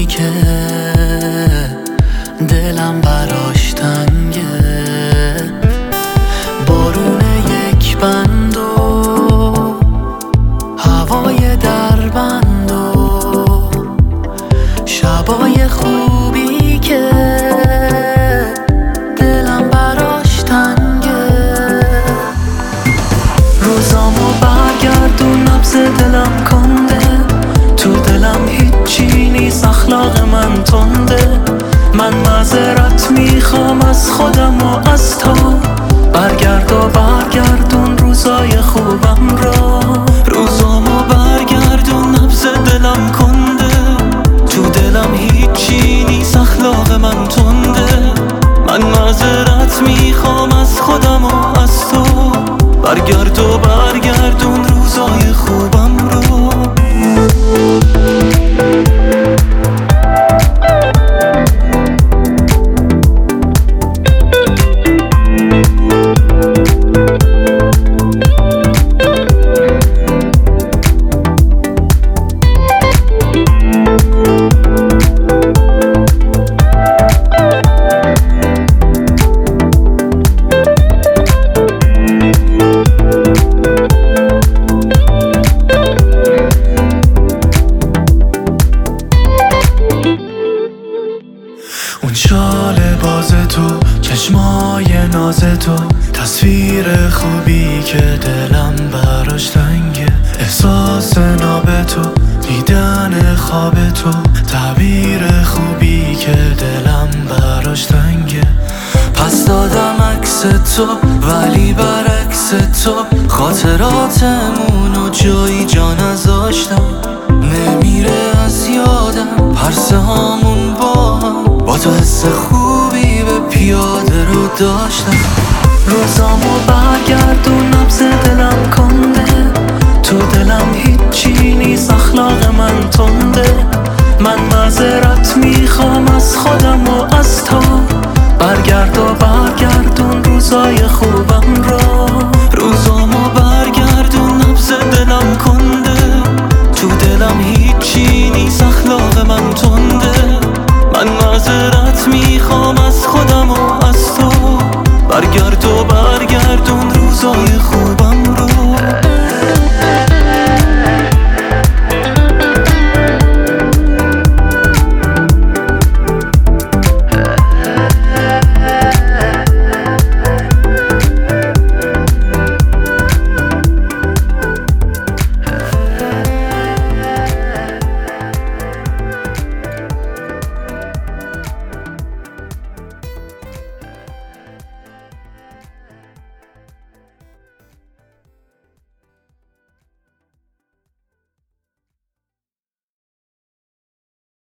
که دلم براش تنگه، بارون یک بند و هوای دربند و شبای خوبی که دلم براش تنگه. روزامو برگردون، نبض دلم کنده، تو دلم هیچی نیست، اخلاق من تنده. من معذرت میخوام از خودم و از تو، برگرد و برگردون روزای خوبم را. روزامو برگردون، نبض دلم کنده، تو دلم هیچی نیست، اخلاق من تنده. من معذرت میخوام از خودم و از تو، برگرد و برگردون روزای خوبم رو. اون شال باز تو، چشمای ناز تو، تصویر خوبی که دلم براش تنگه. احساس ناب تو، دیدن خواب تو، تعبیر خوبی که دلم براش تنگه. پس دادم عکس تو ولی برعکس تو، خاطراتمونو جایی جا نذاشتم. نمیره از یادم پرسه هامون با هم، با تو حس خوبی به پیاده رو داشتم. روزامو برگردون، نبض دلم کنده، تو دلم هیچی نیست، اخلاق من تنده. من معذرت میخوام از خودم و از تو، برگرد و برگردون روزای خوبم